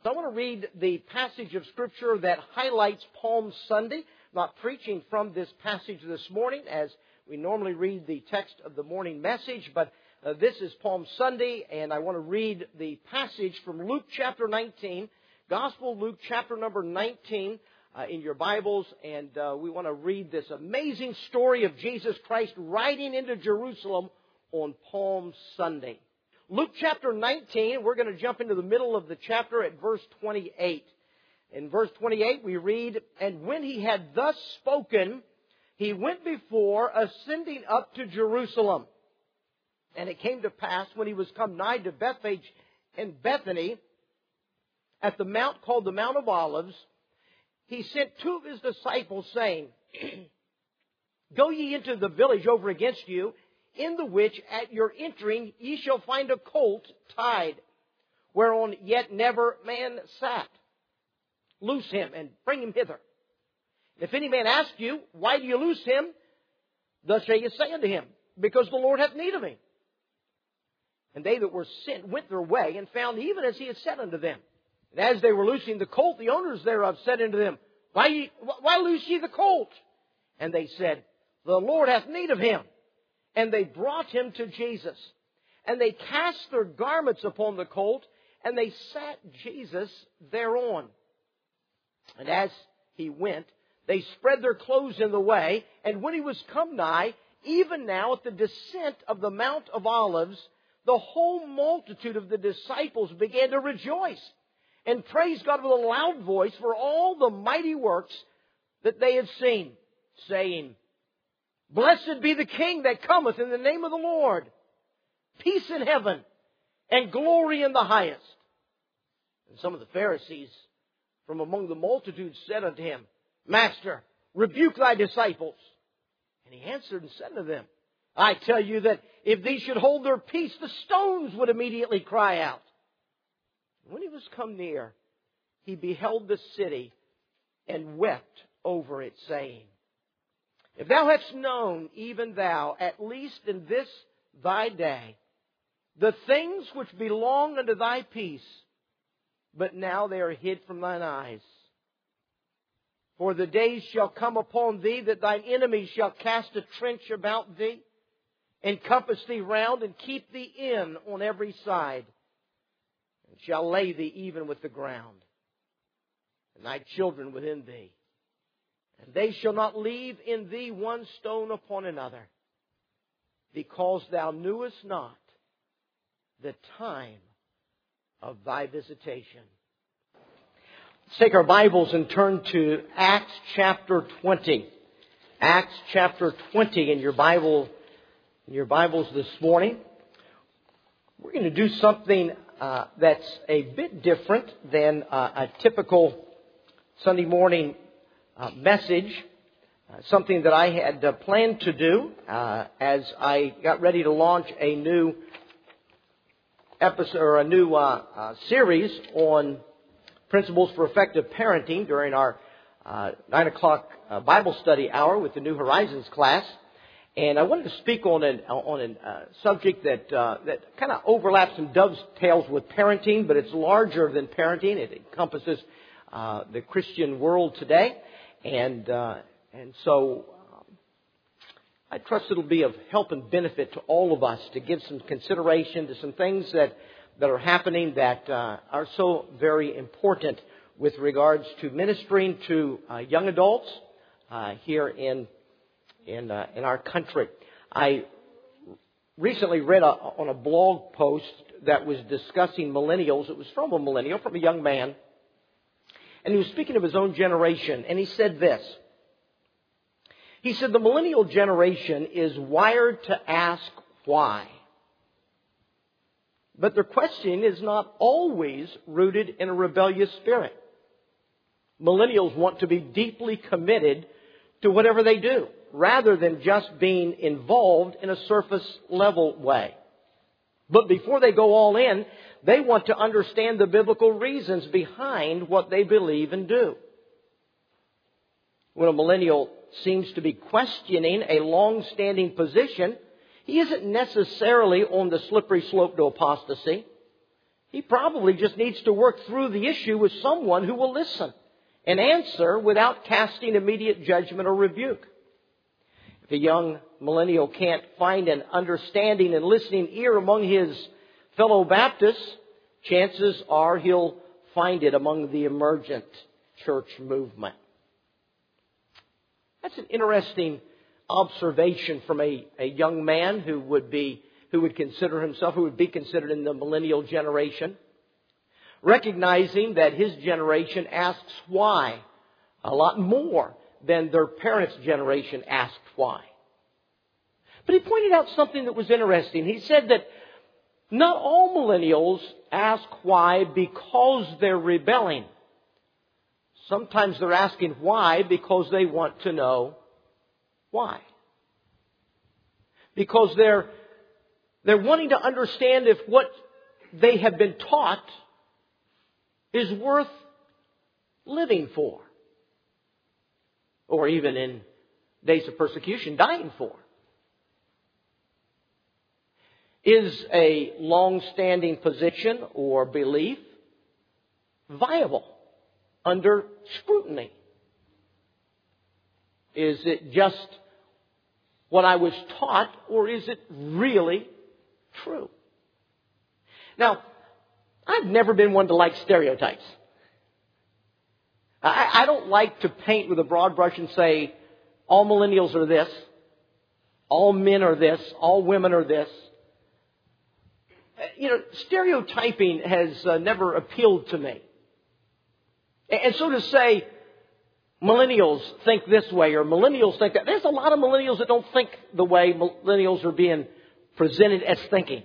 So I want to read the passage of Scripture that highlights Palm Sunday. I'm not preaching from this passage this morning as we normally read the text of the morning message, but this is Palm Sunday, and I want to read the passage from Luke chapter 19, Gospel of Luke chapter number 19 in your Bibles, and we want to read this amazing story of Jesus Christ riding into Jerusalem on Palm Sunday. Luke chapter 19, we're going to jump into the middle of the chapter at verse 28. In verse 28 we read, "And when he had thus spoken, he went before, ascending up to Jerusalem. And it came to pass, when he was come nigh to Bethphage and Bethany, at the mount called the Mount of Olives, he sent two of his disciples, saying, Go ye into the village over against you, in the which at your entering ye shall find a colt tied, whereon yet never man sat. Loose him and bring him hither. If any man ask you, Why do you loose him? Thus shall you say unto him, Because the Lord hath need of him. And they that were sent went their way, and found even as he had said unto them. And as they were loosing the colt, the owners thereof said unto them, Why loose ye the colt? And they said, The Lord hath need of him. And they brought him to Jesus. And they cast their garments upon the colt, and they sat Jesus thereon. And as he went, they spread their clothes in the way. And when he was come nigh, even now at the descent of the Mount of Olives, the whole multitude of the disciples began to rejoice and praise God with a loud voice for all the mighty works that they had seen, saying, Blessed be the King that cometh in the name of the Lord. Peace in heaven and glory in the highest. And some of the Pharisees from among the multitude said unto him, Master, rebuke thy disciples. And he answered and said unto them, I tell you that if these should hold their peace, the stones would immediately cry out. When he was come near, he beheld the city and wept over it, saying, If thou hadst known, even thou, at least in this thy day, the things which belong unto thy peace, but now they are hid from thine eyes. For the days shall come upon thee that thine enemies shall cast a trench about thee, encompass thee round, and keep thee in on every side, and shall lay thee even with the ground, and thy children within thee. And they shall not leave in thee one stone upon another, because thou knewest not the time of thy visitation. Let's take our Bibles and turn to Acts chapter 20. Acts chapter 20 in your Bibles this morning. We're going to do something that's a bit different than a typical Sunday morning message, something that I had planned to do as I got ready to launch a new episode or a new series on principles for effective parenting during our 9 o'clock Bible study hour with the New Horizons class. And I wanted to speak on a subject that kind of overlaps and dovetails with parenting, but it's larger than parenting. It encompasses the Christian world today. And so I trust it'll be of help and benefit to all of us to give some consideration to some things that are happening that are so very important with regards to ministering to young adults here in our country. I recently read on a blog post that was discussing millennials. It was from a millennial, from a young man. And he was speaking of his own generation, and he said this. He said, the millennial generation is wired to ask why. But their question is not always rooted in a rebellious spirit. Millennials want to be deeply committed to whatever they do, rather than just being involved in a surface level way. But before they go all in, they want to understand the biblical reasons behind what they believe and do. When a millennial seems to be questioning a long-standing position, he isn't necessarily on the slippery slope to apostasy. He probably just needs to work through the issue with someone who will listen and answer without casting immediate judgment or rebuke. If a young millennial can't find an understanding and listening ear among his fellow Baptists, chances are he'll find it among the emergent church movement. That's an interesting observation from a young man who would be considered in the millennial generation, recognizing that his generation asks why a lot more than their parents' generation asked why. But he pointed out something that was interesting. He said that not all millennials ask why because they're rebelling. Sometimes they're asking why because they want to know why. Because they're wanting to understand if what they have been taught is worth living for. Or even in days of persecution, dying for. Is a long-standing position or belief viable under scrutiny? Is it just what I was taught, or is it really true? Now, I've never been one to like stereotypes. I don't like to paint with a broad brush and say, all millennials are this, all men are this, all women are this. Stereotyping has never appealed to me. And so to say, millennials think this way or millennials think that. There's a lot of millennials that don't think the way millennials are being presented as thinking.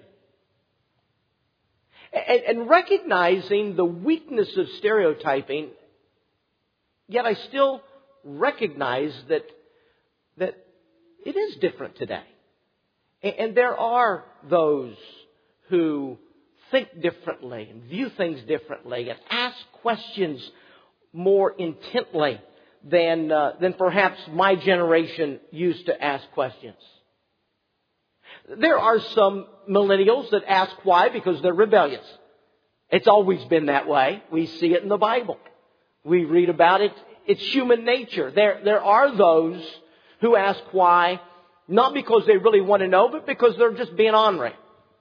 And recognizing the weakness of stereotyping, yet I still recognize that it is different today. And there are those who think differently and view things differently and ask questions more intently than perhaps my generation used to ask questions. There are some millennials that ask why because they're rebellious. It's always been that way. We see it in the Bible. We read about it. It's human nature. There are those who ask why, not because they really want to know, but because they're just being ornery.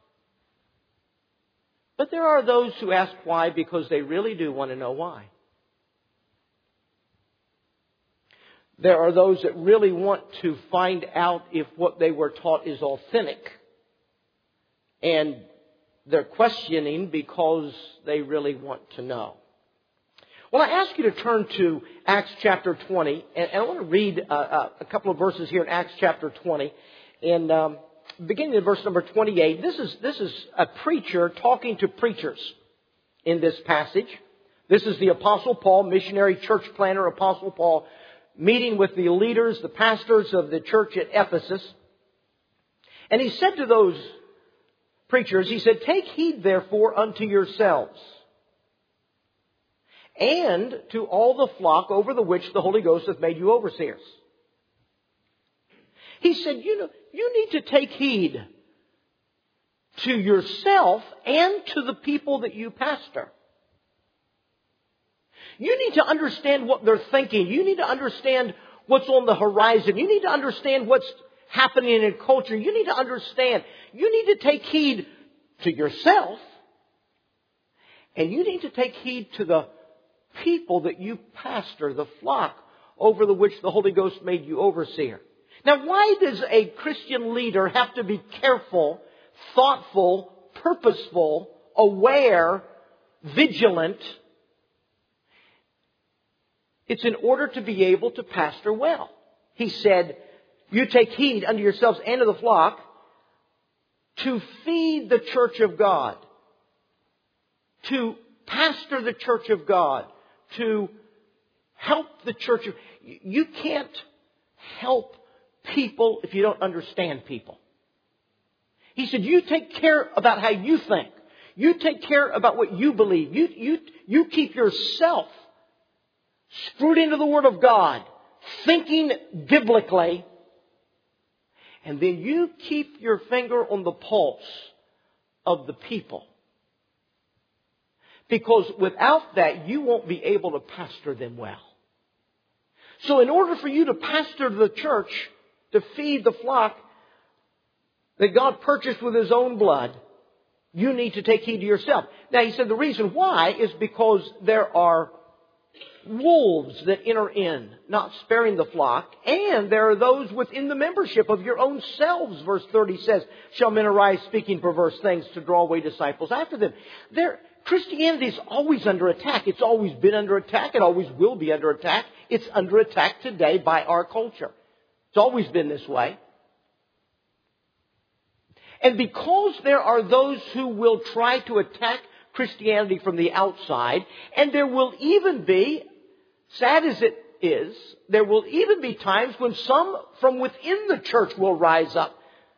But there are those who ask why because they really do want to know why. There are those that really want to find out if what they were taught is authentic. And they're questioning because they really want to know. Well, I ask you to turn to Acts chapter 20. And I want to read a couple of verses here in Acts chapter 20. And beginning in verse number 28, this is a preacher talking to preachers in this passage. This is the Apostle Paul, missionary church planner Apostle Paul, meeting with the leaders, the pastors of the church at Ephesus. And he said to those preachers, he said, "Take heed therefore unto yourselves and to all the flock over the which the Holy Ghost hath made you overseers." He said, you need to take heed to yourself and to the people that you pastor. You need to understand what they're thinking. You need to understand what's on the horizon. You need to understand what's happening in culture. You need to understand. You need to take heed to yourself. And you need to take heed to the people that you pastor, the flock over the which the Holy Ghost made you overseer. Now, why does a Christian leader have to be careful, thoughtful, purposeful, aware, vigilant? It's in order to be able to pastor well. He said, you take heed unto yourselves and to the flock to feed the church of God, to pastor the church of God, to help the church. You can't help people if you don't understand people. He said, you take care about how you think. You take care about what you believe. You keep yourself screwed into the Word of God, thinking biblically, and then you keep your finger on the pulse of the people Because without that, you won't be able to pastor them well. So in order for you to pastor the church, to feed the flock that God purchased with His own blood, you need to take heed to yourself. Now, he said the reason why is because there are wolves that enter in, not sparing the flock, and there are those within the membership of your own selves, verse 30 says, shall men arise speaking perverse things to draw away disciples after them. Christianity is always under attack. It's always been under attack. It always will be under attack. It's under attack today by our culture. It's always been this way. And because there are those who will try to attack Christianity from the outside, and there will even be, sad as it is, there will even be times when some from within the church will rise up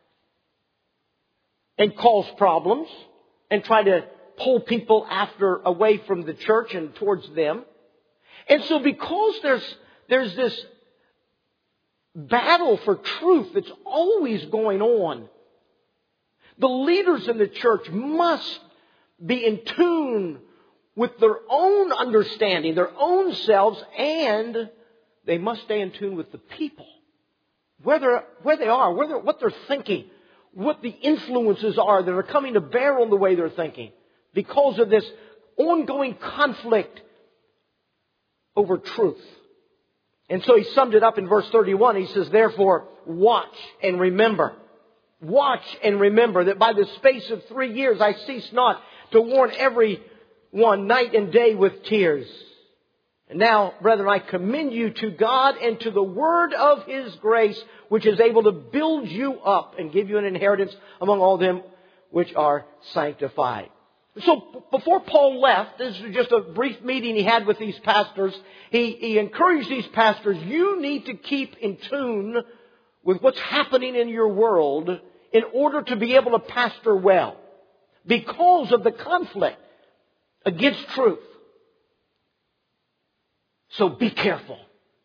and cause problems and try to pull people away from the church and towards them. And so because there's this battle for truth that's always going on, the leaders in the church must be in tune with their own understanding, their own selves, and they must stay in tune with the people. Where they are, what they're thinking, what the influences are that are coming to bear on the way they're thinking. Because of this ongoing conflict over truth. And so he summed it up in verse 31. He says, therefore, watch and remember. Watch and remember that by the space of 3 years I cease not to warn every one night and day with tears. And now, brethren, I commend you to God and to the word of His grace, which is able to build you up and give you an inheritance among all them which are sanctified. So before Paul left, this is just a brief meeting he had with these pastors. He encouraged these pastors, you need to keep in tune with what's happening in your world in order to be able to pastor well. Because of the conflict against truth. So be careful.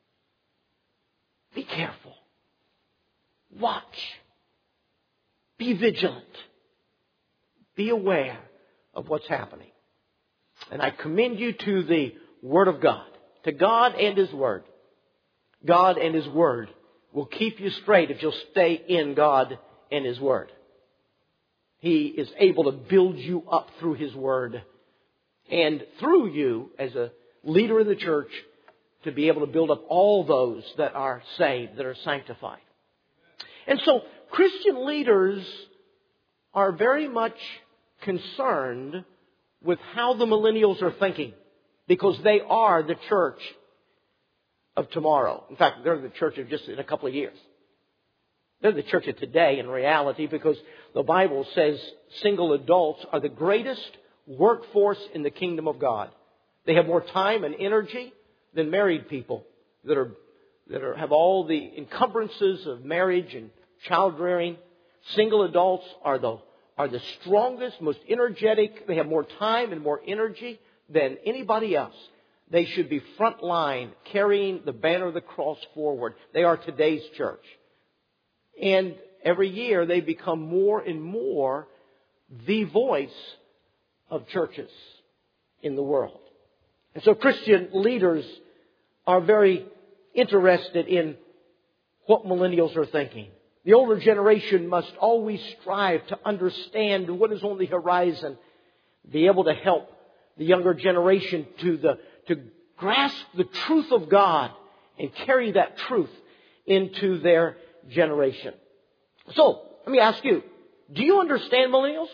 Be careful. Watch. Be vigilant. Be aware of what's happening. And I commend you to the Word of God. To God and His Word. God and His Word will keep you straight if you'll stay in God and His Word. He is able to build you up through His Word. And through you, as a leader in the church, to be able to build up all those that are saved, that are sanctified. And so, Christian leaders are very much concerned with how the millennials are thinking. Because they are the church of tomorrow. In fact, they're the church of just in a couple of years. They're the church of today in reality, because the Bible says single adults are the greatest workforce in the kingdom of God. They have more time and energy than married people that have all the encumbrances of marriage and child rearing. Single adults are the strongest, most energetic. They have more time and more energy than anybody else. They should be front line, carrying the banner of the cross forward. They are today's church. And every year they become more and more the voice of churches in the world. And so Christian leaders are very interested in what millennials are thinking. The older generation must always strive to understand what is on the horizon, be able to help the younger generation to grasp the truth of God and carry that truth into their generation. So, let me ask you, do you understand millennials?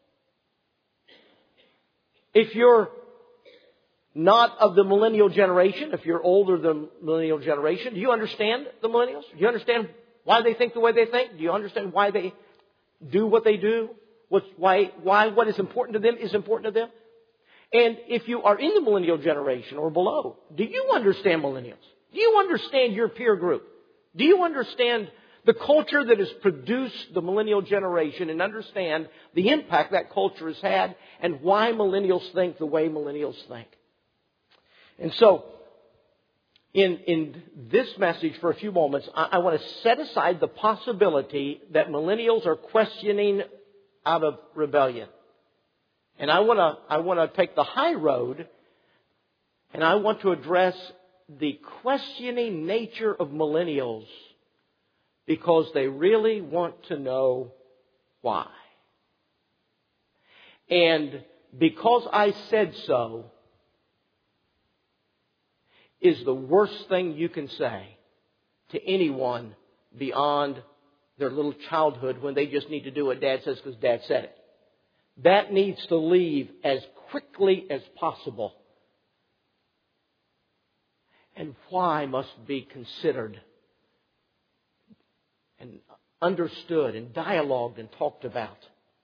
If you're not of the millennial generation, if you're older than the millennial generation, do you understand the millennials? Do you understand why they think the way they think? Do you understand why they do what they do? Why what is important to them is important to them? And if you are in the millennial generation or below, do you understand millennials? Do you understand your peer group? Do you understand the culture that has produced the millennial generation and understand the impact that culture has had and why millennials think the way millennials think? And so, in this message for a few moments, I want to set aside the possibility that millennials are questioning out of rebellion. And I want to take the high road, and I want to address the questioning nature of millennials because they really want to know why. And because I said so is the worst thing you can say to anyone beyond their little childhood when they just need to do what Dad says because Dad said it. That needs to leave as quickly as possible. And why must be considered and understood and dialogued and talked about.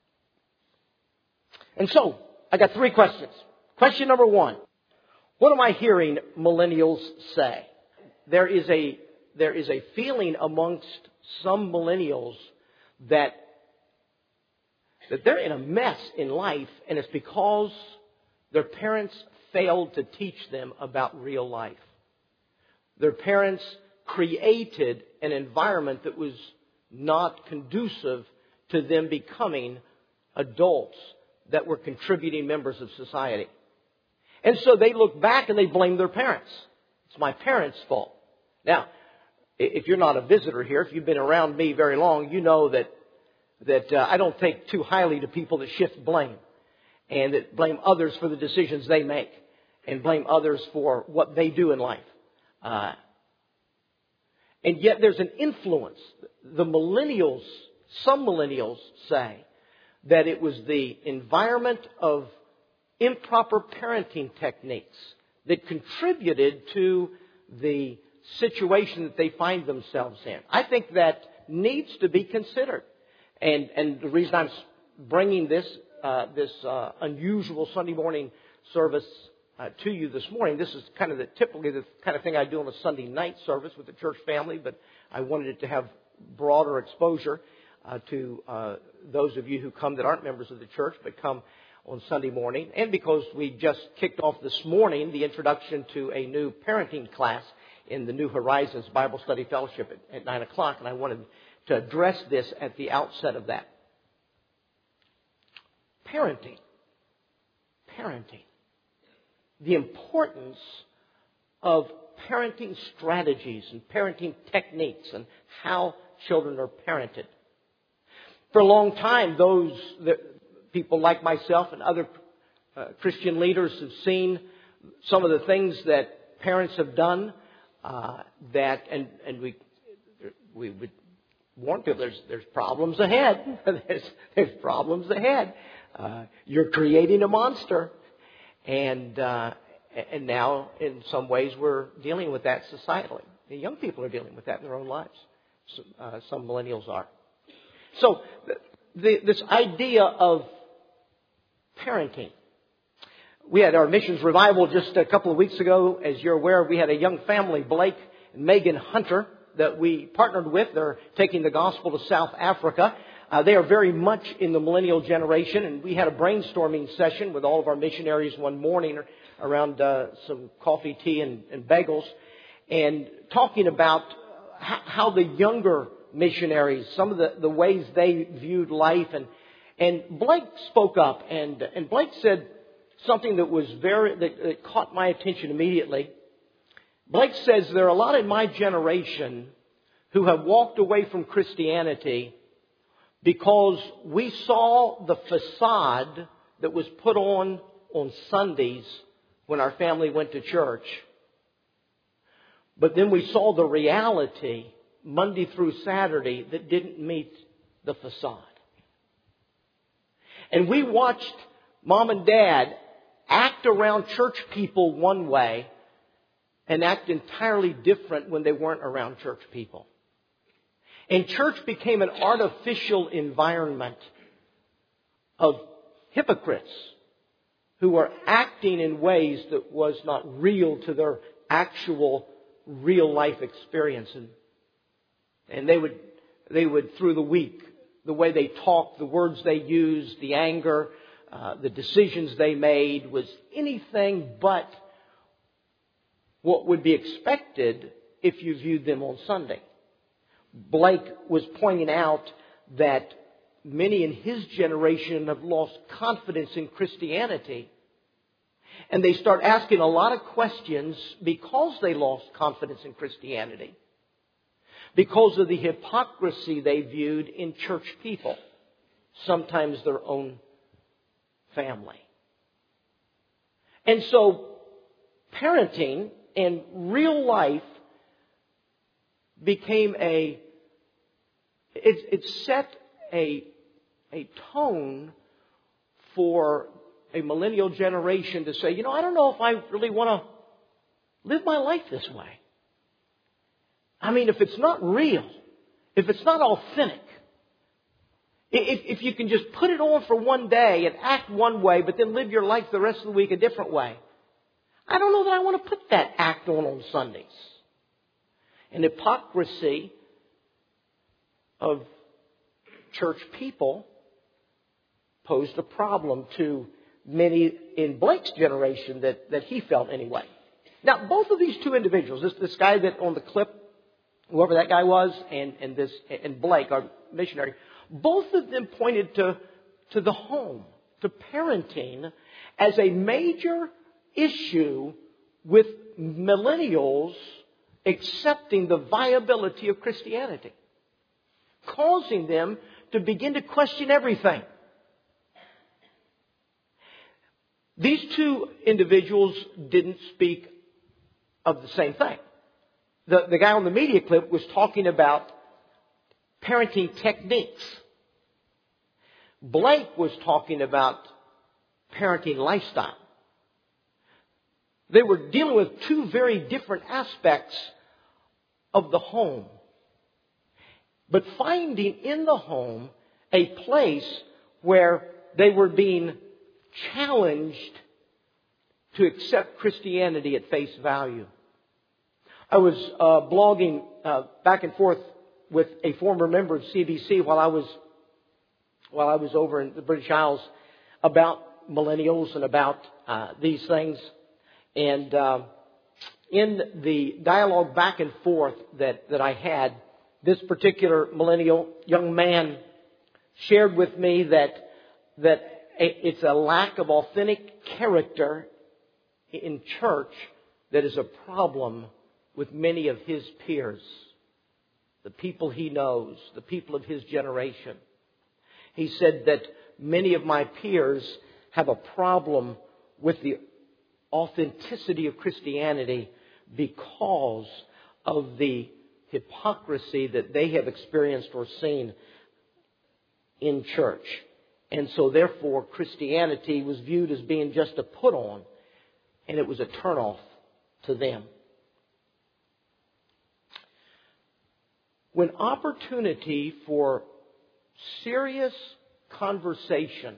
And so, I got 3 questions. Question number 1. What am I hearing millennials say? There is a feeling amongst some millennials that they're in a mess in life, and it's because their parents failed to teach them about real life. Their parents created an environment that was not conducive to them becoming adults that were contributing members of society. And so they look back and they blame their parents. It's my parents' fault. Now, if you're not a visitor here, if you've been around me very long, you know that I don't take too highly to people that shift blame and that blame others for the decisions they make and blame others for what they do in life. And yet there's an influence. Some millennials say that it was the environment of improper parenting techniques that contributed to the situation that they find themselves in. I think that needs to be considered. And the reason I'm bringing this unusual Sunday morning service to you this morning, this is kind of typically the kind of thing I do on a Sunday night service with the church family, but I wanted it to have broader exposure to those of you who come that aren't members of the church but come on Sunday morning, and because we just kicked off this morning the introduction to a new parenting class in the New Horizons Bible Study Fellowship at 9 o'clock, and I wanted to address this at the outset of that. Parenting. The importance of parenting strategies and parenting techniques and how children are parented. For a long time, people like myself and other Christian leaders have seen some of the things that parents have done and we would warn people there's problems ahead. there's problems ahead. You're creating a monster, and now in some ways we're dealing with that societally. The young people are dealing with that in their own lives. Some millennials are. So this idea of parenting. We had our missions revival just a couple of weeks ago. As you're aware, we had a young family, Blake and Megan Hunter, that we partnered with. They're taking the gospel to South Africa. They are very much in the millennial generation, and we had a brainstorming session with all of our missionaries one morning around some coffee, tea, and bagels, and talking about how the younger missionaries, some of the ways they viewed life. And Blake spoke up, and Blake said something that caught my attention immediately. Blake says there are a lot in my generation who have walked away from Christianity because we saw the facade that was put on Sundays when our family went to church. But then we saw the reality Monday through Saturday that didn't meet the facade. And we watched Mom and Dad act around church people one way and act entirely different when they weren't around church people. And church became an artificial environment of hypocrites who were acting in ways that was not real to their actual real life experience. And they would through the week, the way they talked, the words they used, the anger, the decisions they made was anything but what would be expected if you viewed them on Sunday. Blake was pointing out that many in his generation have lost confidence in Christianity. And they start asking a lot of questions because they lost confidence in Christianity. Because of the hypocrisy they viewed in church people. Sometimes their own family. And so, parenting in real life became it set a tone for a millennial generation to say, I don't know if I really want to live my life this way. I mean, if it's not real, if it's not authentic, if you can just put it on for one day and act one way, but then live your life the rest of the week a different way, I don't know that I want to put that act on Sundays. And hypocrisy of church people posed a problem to many in Blake's generation that he felt anyway. Now, both of these two individuals, this guy that on the clip, whoever that guy was, and Blake, our missionary, both of them pointed to the home, to parenting, as a major issue with millennials accepting the viability of Christianity, causing them to begin to question everything. These two individuals didn't speak of the same thing. The guy on the media clip was talking about parenting techniques. Blake was talking about parenting lifestyle. They were dealing with two very different aspects of the home. But finding in the home a place where they were being challenged to accept Christianity at face value. I was blogging back and forth with a former member of CBC while I was over in the British Isles about millennials and about these things. And in the dialogue back and forth that I had, this particular millennial young man shared with me that it's a lack of authentic character in church that is a problem with many of his peers, the people he knows, the people of his generation. He said that many of my peers have a problem with the authenticity of Christianity because of the hypocrisy that they have experienced or seen in church. And so therefore Christianity was viewed as being just a put on, and it was a turnoff to them. When opportunity for serious conversation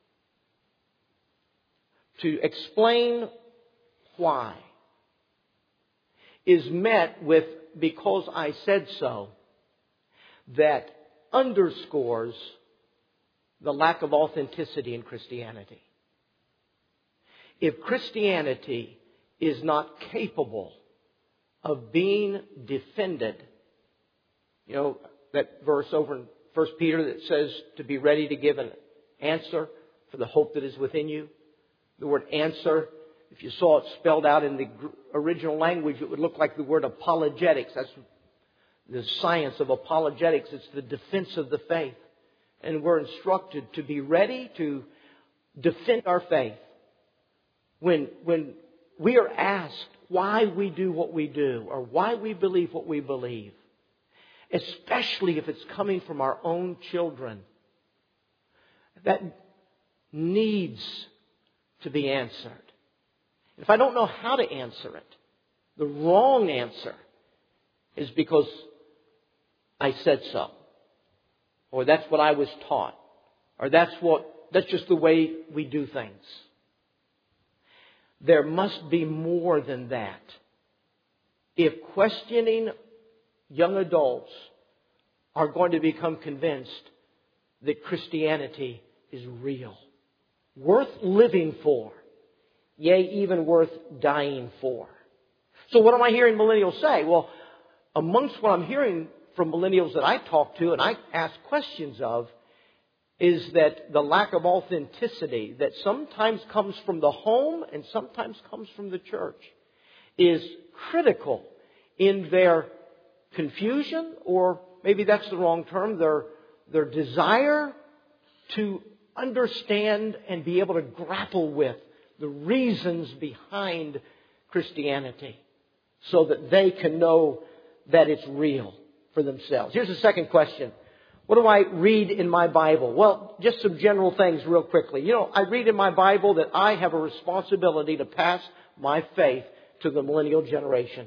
to explain why is met with "because I said so," that underscores the lack of authenticity in Christianity. If Christianity is not capable of being defended, that verse over in 1 Peter that says to be ready to give an answer for the hope that is within you. The word answer, if you saw it spelled out in the original language, it would look like the word apologetics. That's the science of apologetics. It's the defense of the faith. And we're instructed to be ready to defend our faith. When we are asked why we do what we do or why we believe what we believe, especially if it's coming from our own children, that needs to be answered. If I don't know how to answer it, the wrong answer is because I said so. Or that's what I was taught. Or that's just the way we do things. There must be more than that. If questioning young adults are going to become convinced that Christianity is real, worth living for, yea, even worth dying for. So what am I hearing millennials say? Well, amongst what I'm hearing from millennials that I talk to and I ask questions of is that the lack of authenticity that sometimes comes from the home and sometimes comes from the church is critical in their confusion, or maybe that's the wrong term, their desire to understand and be able to grapple with the reasons behind Christianity so that they can know that it's real for themselves. Here's the second question. What do I read in my Bible? Well, just some general things real quickly. You know, I read in my Bible that I have a responsibility to pass my faith to the millennial generation.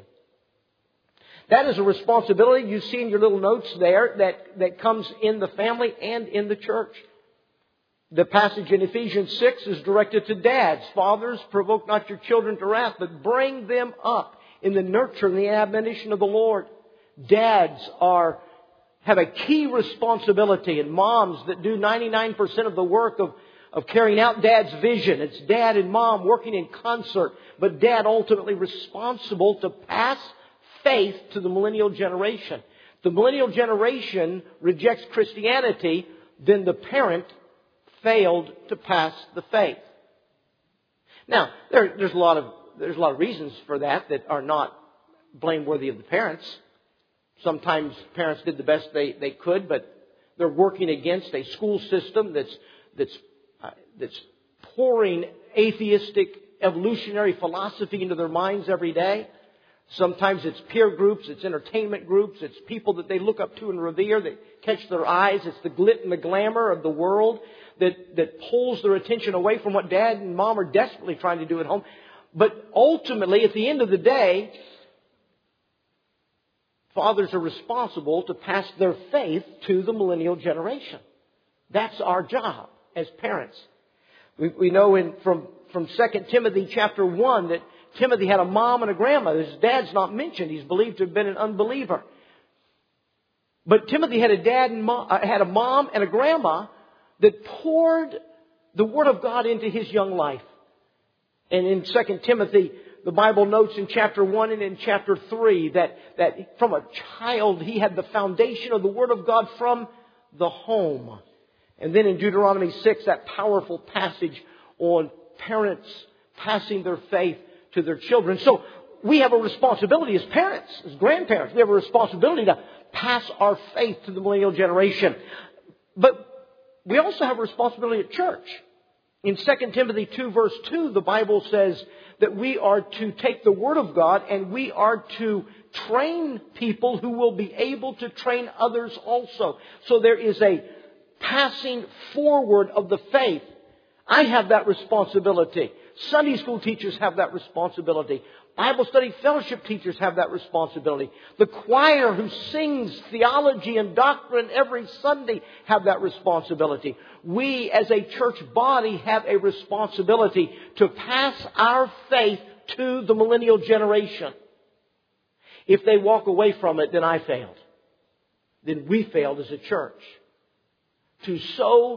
That is a responsibility you see in your little notes there that comes in the family and in the church. The passage in Ephesians 6 is directed to dads. Fathers, provoke not your children to wrath, but bring them up in the nurture and the admonition of the Lord. Dads have a key responsibility, and moms that do 99% of the work of carrying out Dad's vision. It's Dad and Mom working in concert, but Dad ultimately responsible to pass faith to the millennial generation. If the millennial generation rejects Christianity, then the parent failed to pass the faith. Now, there's a lot of reasons for that are not blameworthy of the parents. Sometimes parents did the best they could, but they're working against a school system that's pouring atheistic evolutionary philosophy into their minds every day. Sometimes it's peer groups, it's entertainment groups, it's people that they look up to and revere that catch their eyes. It's the glit and the glamour of the world that pulls their attention away from what Dad and Mom are desperately trying to do at home. But ultimately, at the end of the day, fathers are responsible to pass their faith to the millennial generation. That's our job as parents. We know from 2 Timothy chapter 1 that Timothy had a mom and a grandma. His dad's not mentioned. He's believed to have been an unbeliever. But Timothy had a mom and a grandma that poured the Word of God into his young life. And in 2 Timothy, the Bible notes in chapter 1 and in chapter 3 that from a child he had the foundation of the Word of God from the home. And then in Deuteronomy 6, that powerful passage on parents passing their faith to their children. So we have a responsibility as parents, as grandparents. We have a responsibility to pass our faith to the millennial generation. But we also have a responsibility at church. In 2 Timothy 2 verse 2, the Bible says that we are to take the Word of God and we are to train people who will be able to train others also. So there is a passing forward of the faith. I have that responsibility. Sunday school teachers have that responsibility. Bible study fellowship teachers have that responsibility. The choir who sings theology and doctrine every Sunday have that responsibility. We as a church body have a responsibility to pass our faith to the millennial generation. If they walk away from it, then I failed. Then we failed as a church. To so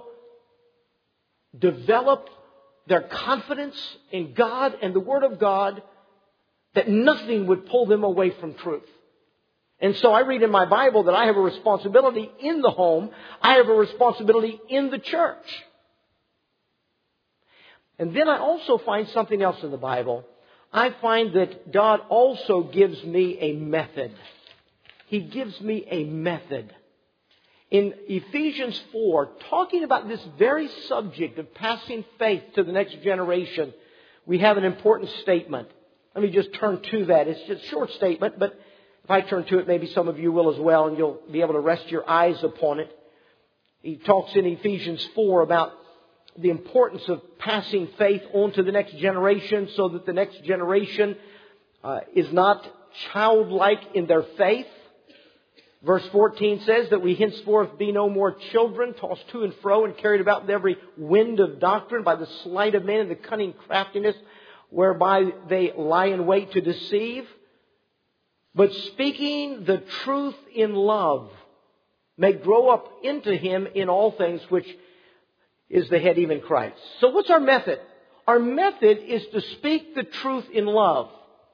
develop their confidence in God and the Word of God that nothing would pull them away from truth. And so I read in my Bible that I have a responsibility in the home. I have a responsibility in the church. And then I also find something else in the Bible. I find that God also gives me a method. He gives me a method. In Ephesians 4, talking about this very subject of passing faith to the next generation, we have an important statement. Let me just turn to that. It's just a short statement, but if I turn to it, maybe some of you will as well, and you'll be able to rest your eyes upon it. He talks in Ephesians 4 about the importance of passing faith on to the next generation so that the next generation is not childlike in their faith. Verse 14 says that we henceforth be no more children, tossed to and fro and carried about with every wind of doctrine by the sleight of men and the cunning craftiness whereby they lie in wait to deceive. But speaking the truth in love may grow up into Him in all things, which is the head, even Christ. So what's our method? Our method is to speak the truth in love.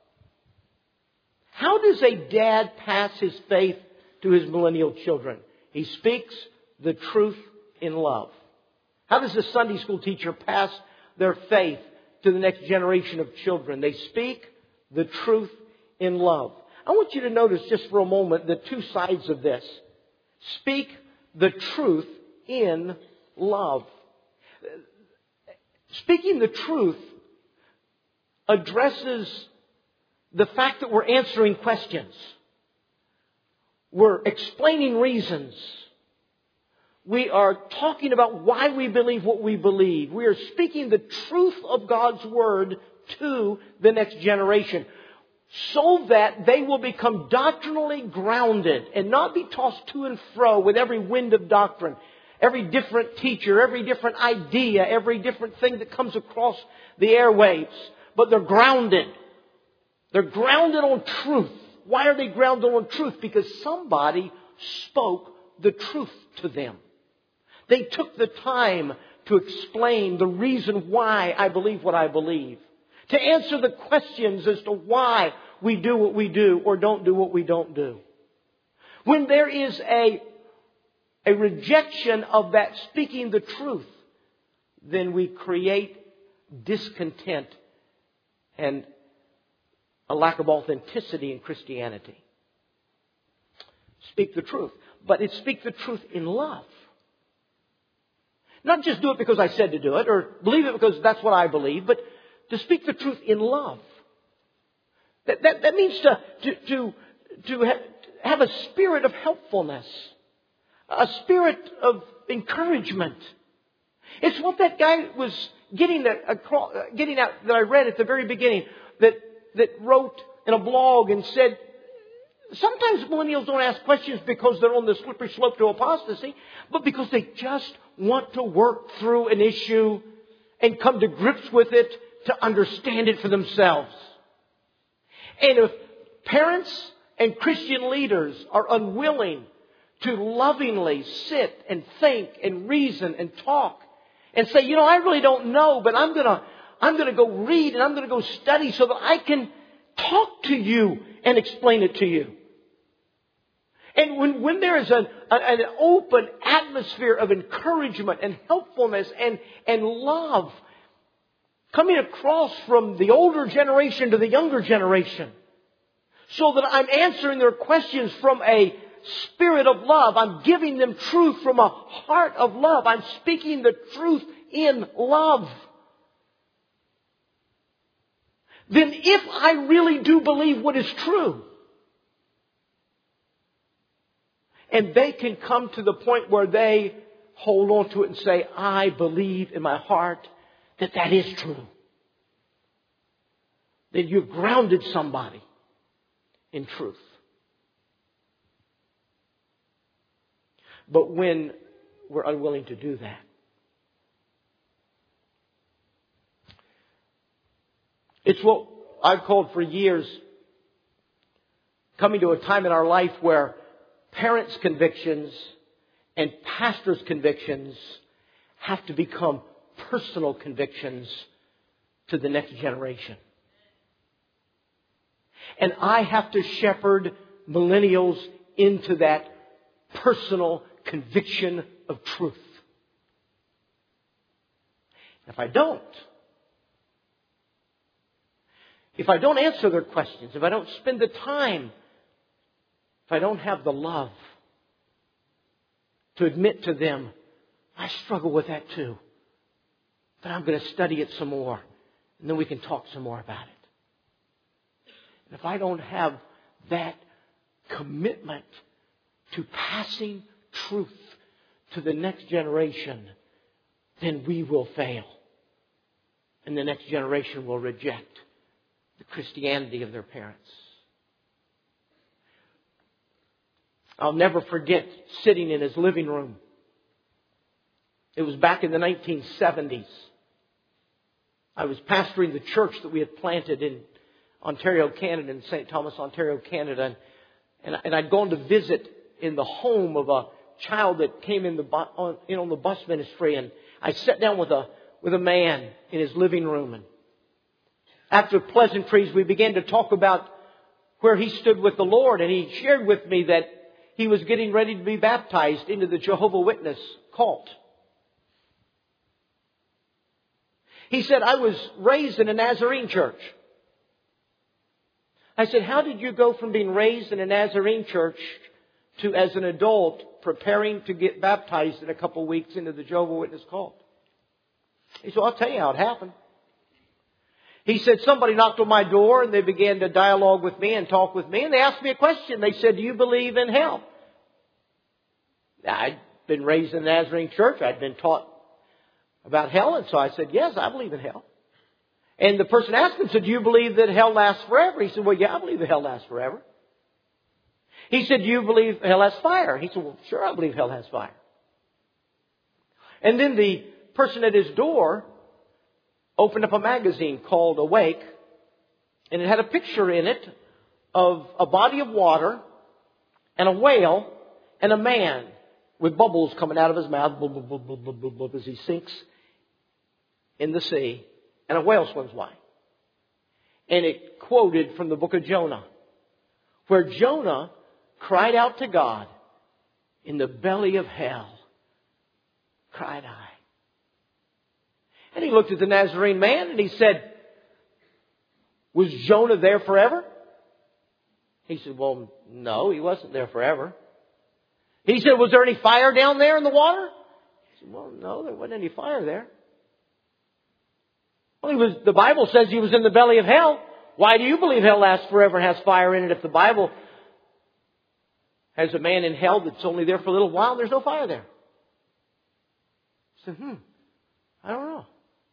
How does a dad pass his faith to his millennial children? He speaks the truth in love. How does a Sunday school teacher pass their faith to the next generation of children? They speak the truth in love. I want you to notice just for a moment the two sides of this. Speak the truth in love. Speaking the truth addresses the fact that we're answering questions. We're explaining reasons. We are talking about why we believe what we believe. We are speaking the truth of God's Word to the next generation so that they will become doctrinally grounded and not be tossed to and fro with every wind of doctrine, every different teacher, every different idea, every different thing that comes across the airwaves. But they're grounded. They're grounded on truth. Why are they grounded on truth? Because somebody spoke the truth to them. They took the time to explain the reason why I believe what I believe. To answer the questions as to why we do what we do or don't do what we don't do. When there is a rejection of that speaking the truth, then we create discontent and a lack of authenticity in Christianity. Speak the truth. But it's speak the truth in love. Not just do it because I said to do it or believe it because that's what I believe, but to speak the truth in love. That means to have a spirit of helpfulness. A spirit of encouragement. It's what that guy was getting at that I read at the very beginning that wrote in a blog and said, sometimes millennials don't ask questions because they're on the slippery slope to apostasy, but because they just want to work through an issue and come to grips with it to understand it for themselves. And if parents and Christian leaders are unwilling to lovingly sit and think and reason and talk and say, I really don't know, but I'm going to go read and I'm going to go study so that I can talk to you and explain it to you. And when there is an open atmosphere of encouragement and helpfulness and love coming across from the older generation to the younger generation, so that I'm answering their questions from a spirit of love. I'm giving them truth from a heart of love. I'm speaking the truth in love. Then if I really do believe what is true, and they can come to the point where they hold on to it and say, I believe in my heart that is true. Then you've grounded somebody in truth. But when we're unwilling to do that, it's what I've called for years coming to a time in our life where parents' convictions and pastors' convictions have to become personal convictions to the next generation. And I have to shepherd millennials into that personal conviction of truth. If I don't answer their questions, if I don't spend the time, if I don't have the love to admit to them, I struggle with that too, but I'm going to study it some more, and then we can talk some more about it. And if I don't have that commitment to passing truth to the next generation, then we will fail. And the next generation will reject the Christianity of their parents. I'll never forget sitting in his living room. It was back in the 1970s. I was pastoring the church that we had planted in Ontario, Canada, in St. Thomas, Ontario, Canada. And I'd gone to visit in the home of a child that came in on the bus ministry. And I sat down with a man in his living room. And after pleasantries, we began to talk about where he stood with the Lord. And he shared with me that he was getting ready to be baptized into the Jehovah's Witness cult. He said, I was raised in a Nazarene church. I said, how did you go from being raised in a Nazarene church to, as an adult, preparing to get baptized in a couple of weeks into the Jehovah's Witness cult? He said, I'll tell you how it happened. He said, somebody knocked on my door and they began to dialogue with me and talk with me. And they asked me a question. They said, do you believe in hell? I'd been raised in the Nazarene church. I'd been taught about hell. And so I said, yes, I believe in hell. And the person asked him, said, do you believe that hell lasts forever? He said, well, yeah, I believe that hell lasts forever. He said, do you believe hell has fire? He said, well, sure, I believe hell has fire. And then the person at his door opened up a magazine called Awake, and it had a picture in it of a body of water and a whale and a man with bubbles coming out of his mouth as he sinks in the sea, and a whale swims by. And it quoted from the book of Jonah, where Jonah cried out to God, in the belly of hell cried I. And he looked at the Nazarene man and he said, was Jonah there forever? He said, well, no, he wasn't there forever. He said, was there any fire down there in the water? He said, well, no, there wasn't any fire there. Well, the Bible says he was in the belly of hell. Why do you believe hell lasts forever and has fire in it if the Bible has a man in hell that's only there for a little while and there's no fire there? He said, I don't know.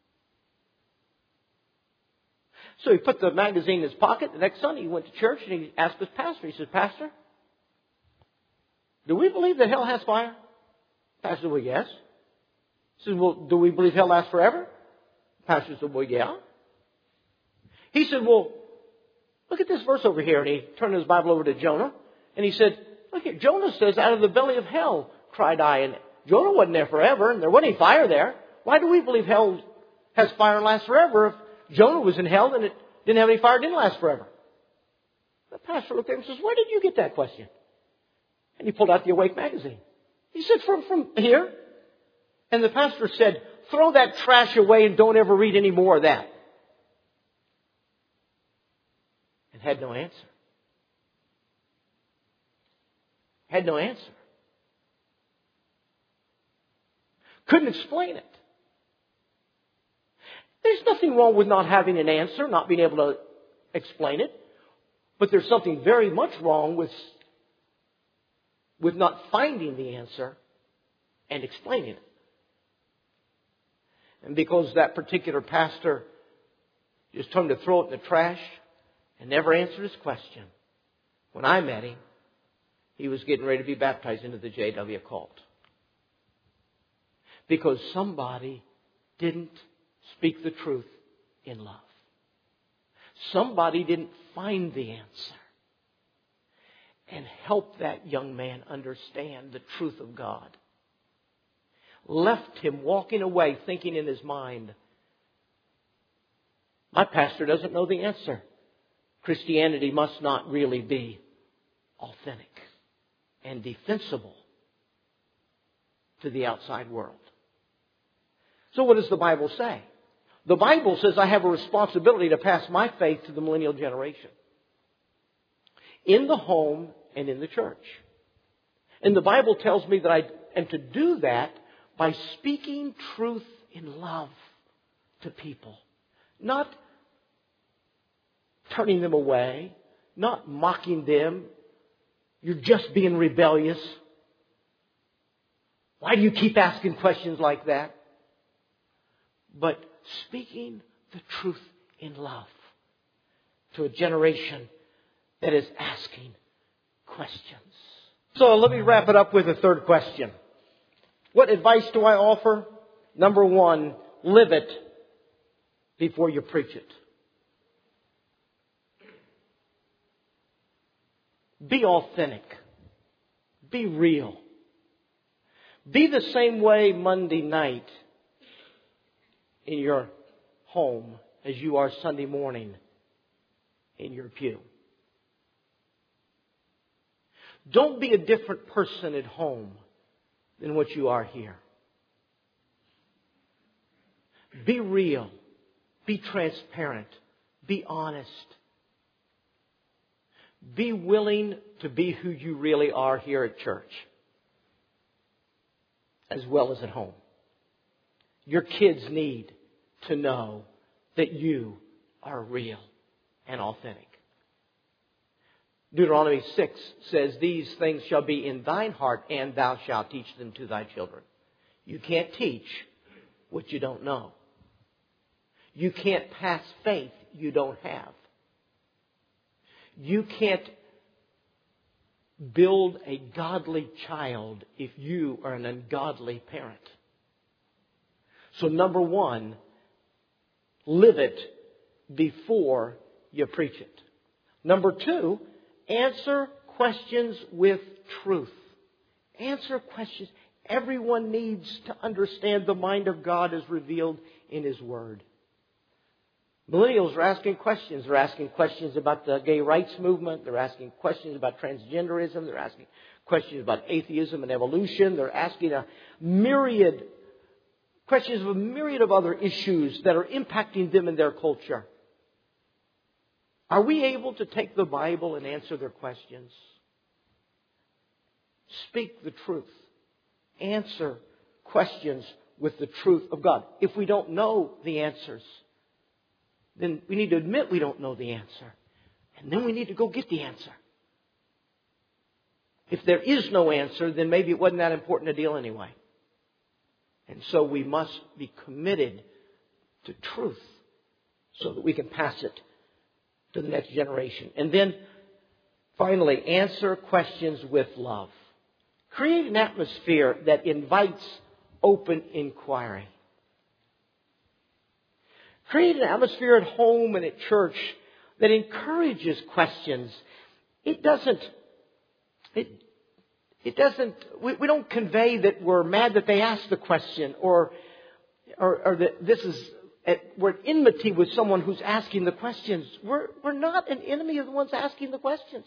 So he put the magazine in his pocket. The next Sunday he went to church and he asked his pastor. He said, Pastor, do we believe that hell has fire? Pastor said, well, yes. He said, well, do we believe hell lasts forever? Pastor said, well, yeah. He said, well, look at this verse over here. And he turned his Bible over to Jonah. And he said, look here, Jonah says, out of the belly of hell cried I. And Jonah wasn't there forever and there wasn't any fire there. Why do we believe hell has fire and lasts forever? If Jonah was in hell and it didn't have any fire, it didn't last forever. The pastor looked at him and says, where did you get that question? And he pulled out the Awake magazine. He said, from here. And the pastor said, throw that trash away and don't ever read any more of that. And had no answer. Had no answer. Couldn't explain it. There's nothing wrong with not having an answer, not being able to explain it. But there's something very much wrong with not finding the answer and explaining it. And because that particular pastor just told him to throw it in the trash and never answered his question, when I met him, he was getting ready to be baptized into the JW cult. Because somebody didn't speak the truth in love. Somebody didn't find the answer and help that young man understand the truth of God. Left him walking away thinking in his mind, my pastor doesn't know the answer. Christianity must not really be authentic and defensible to the outside world. So what does the Bible say? The Bible says I have a responsibility to pass my faith to the millennial generation. In the home and in the church. And the Bible tells me that I am to do that by speaking truth in love to people. Not turning them away. Not mocking them. You're just being rebellious. Why do you keep asking questions like that? But speaking the truth in love to a generation that is asking questions. So let me wrap it up with a third question. What advice do I offer? Number one, live it before you preach it. Be authentic. Be real. Be the same way Monday night in your home as you are Sunday morning in your pew. Don't be a different person at home than what you are here. Be real. Be transparent. Be honest. Be willing to be who you really are here at church, as well as at home. Your kids need to know that you are real and authentic. Deuteronomy 6 says, "These things shall be in thine heart, and thou shalt teach them to thy children." You can't teach what you don't know. You can't pass faith you don't have. You can't build a godly child if you are an ungodly parent. So number one, live it before you preach it. Number two, answer questions with truth. Answer questions. Everyone needs to understand the mind of God as revealed in His Word. Millennials are asking questions. They're asking questions about the gay rights movement. They're asking questions about transgenderism. They're asking questions about atheism and evolution. They're asking questions of a myriad of other issues that are impacting them in their culture. Are we able to take the Bible and answer their questions? Speak the truth. Answer questions with the truth of God. If we don't know the answers, then we need to admit we don't know the answer. And then we need to go get the answer. If there is no answer, then maybe it wasn't that important a deal anyway. And so we must be committed to truth so that we can pass it to the next generation. And then, finally, answer questions with love. Create an atmosphere that invites open inquiry. Create an atmosphere at home and at church that encourages questions. We don't convey that we're mad that they asked the question or that we're at enmity with someone who's asking the questions. We're not an enemy of the ones asking the questions.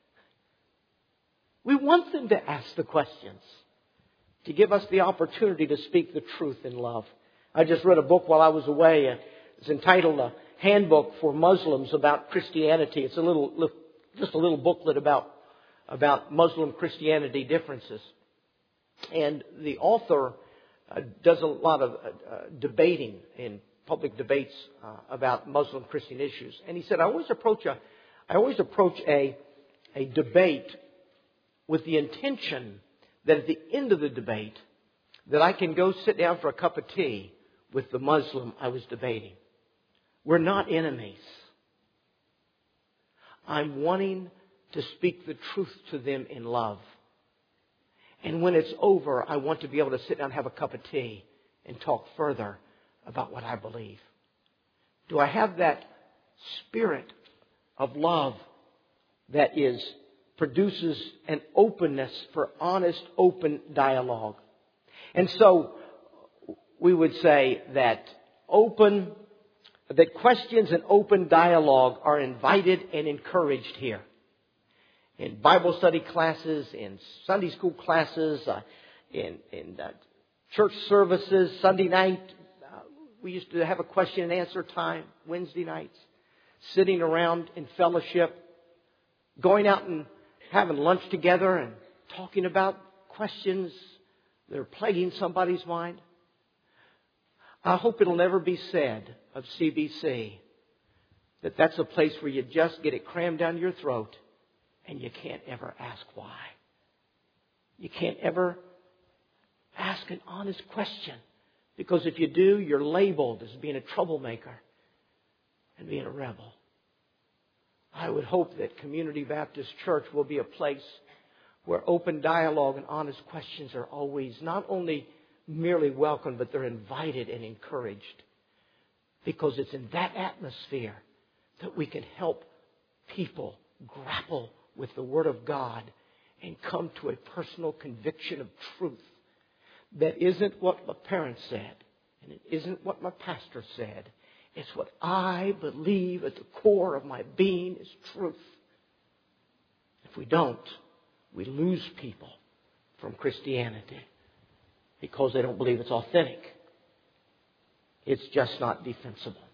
We want them to ask the questions, to give us the opportunity to speak the truth in love. I just read a book while I was away. It's entitled A Handbook for Muslims About Christianity. It's just a little booklet about Muslim Christianity differences. And the author does a lot of debating in public debates about Muslim Christian issues. And he said, I always approach a debate with the intention that at the end of the debate that I can go sit down for a cup of tea with the Muslim I was debating. We're not enemies. I'm wanting to speak the truth to them in love. And when it's over, I want to be able to sit down and have a cup of tea and talk further about what I believe. Do I have that spirit of love that produces an openness for honest, open dialogue? And so we would say that questions and open dialogue are invited and encouraged here. In Bible study classes, in Sunday school classes, in church services, Sunday night. We used to have a question and answer time, Wednesday nights. Sitting around in fellowship, going out and having lunch together and talking about questions that are plaguing somebody's mind. I hope it'll never be said of CBC that that's a place where you just get it crammed down your throat and you can't ever ask why. You can't ever ask an honest question, because if you do, you're labeled as being a troublemaker and being a rebel. I would hope that Community Baptist Church will be a place where open dialogue and honest questions are always not only merely welcome, but they're invited and encouraged. Because it's in that atmosphere that we can help people grapple with the Word of God and come to a personal conviction of truth that isn't what my parents said and it isn't what my pastor said. It's what I believe at the core of my being is truth. If we don't, we lose people from Christianity because they don't believe it's authentic. It's just not defensible.